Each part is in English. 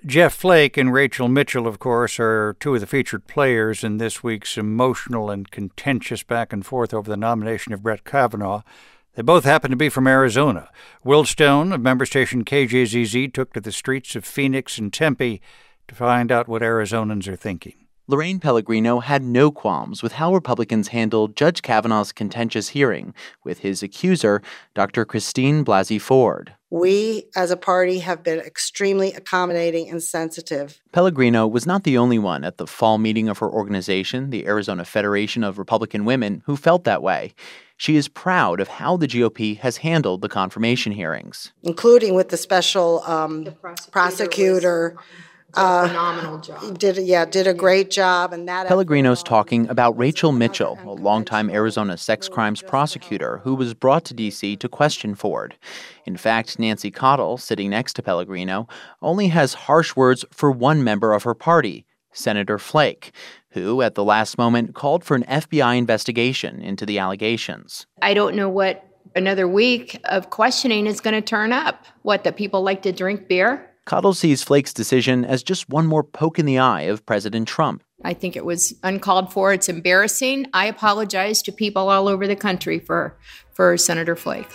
Jeff Flake and Rachel Mitchell, of course, are two of the featured players in this week's emotional and contentious back and forth over the nomination of Brett Kavanaugh. They both happen to be from Arizona. Will Stone of member station KJZZ took to the streets of Phoenix and Tempe to find out what Arizonans are thinking. Lorraine Pellegrino had no qualms with how Republicans handled Judge Kavanaugh's contentious hearing with his accuser, Dr. Christine Blasey Ford. We, as a party, have been extremely accommodating and sensitive. Pellegrino was not the only one at the fall meeting of her organization, the Arizona Federation of Republican Women, who felt that way. She is proud of how the GOP has handled the confirmation hearings. Including with the special prosecutor. Did a phenomenal job. Did a great job. And that Pellegrino's talking about Rachel Mitchell, a longtime Arizona sex crimes prosecutor who was brought to D.C. to question Ford. In fact, Nancy Cottle, sitting next to Pellegrino, only has harsh words for one member of her party, Senator Flake, who at the last moment called for an FBI investigation into the allegations. I don't know what another week of questioning is going to turn up. What, that people like to drink beer? Cottle sees Flake's decision as just one more poke in the eye of President Trump. I think it was uncalled for. It's embarrassing. I apologize to people all over the country for Senator Flake.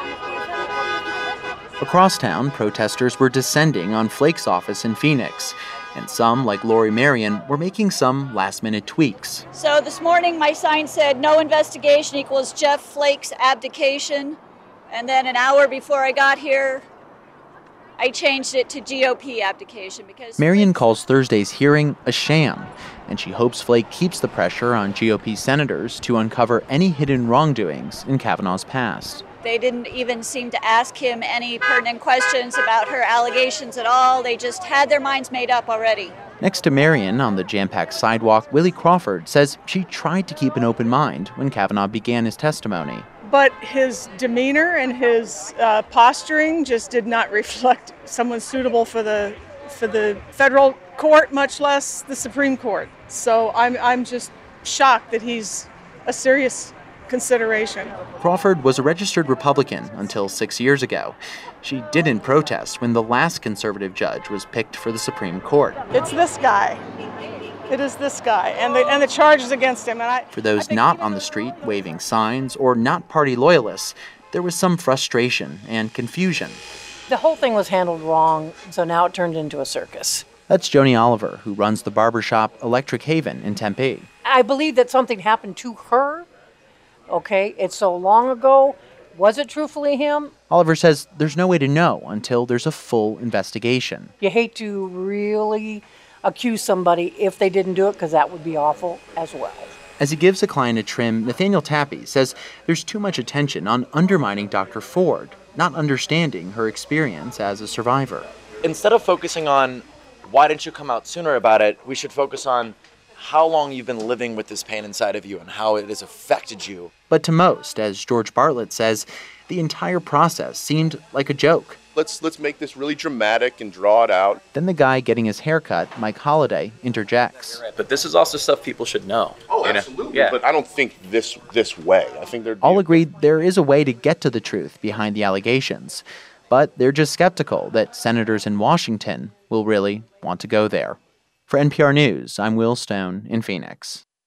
Across town, protesters were descending on Flake's office in Phoenix, and some, like Lori Marion, were making some last-minute tweaks. So this morning, my sign said, "No investigation equals Jeff Flake's abdication." And then an hour before I got here, I changed it to GOP abdication because Marion calls Thursday's hearing a sham, and she hopes Flake keeps the pressure on GOP senators to uncover any hidden wrongdoings in Kavanaugh's past. They didn't even seem to ask him any pertinent questions about her allegations at all. They just had their minds made up already. Next to Marion on the jam-packed sidewalk, Willie Crawford says she tried to keep an open mind when Kavanaugh began his testimony. But his demeanor and his posturing just did not reflect someone suitable for the federal court, much less the Supreme Court. So I'm just shocked that he's a serious consideration. Crawford was a registered Republican until 6 years ago. She didn't protest when the last conservative judge was picked for the Supreme Court. It's this guy. It is this guy and the charges against him. For those not on the street waving signs or not party loyalists, there was some frustration and confusion. The whole thing was handled wrong, so now it turned into a circus. That's Joni Oliver, who runs the barbershop Electric Haven in Tempe. I believe that something happened to her. Okay, it's so long ago. Was it truthfully him? Oliver says there's no way to know until there's a full investigation. You hate to really accuse somebody if they didn't do it, because that would be awful as well. As he gives a client a trim, Nathaniel Tappy says there's too much attention on undermining Dr. Ford, not understanding her experience as a survivor. Instead of focusing on why didn't you come out sooner about it, we should focus on how long you've been living with this pain inside of you and how it has affected you. But to most, as George Bartlett says, the entire process seemed like a joke. Let's make this really dramatic and draw it out. Then the guy getting his haircut, Mike Holliday, interjects. But this is also stuff people should know. Oh, absolutely. Yeah. But I don't think this way. I think they're all agreed there is a way to get to the truth behind the allegations. But they're just skeptical that senators in Washington will really want to go there. For NPR News, I'm Will Stone in Phoenix.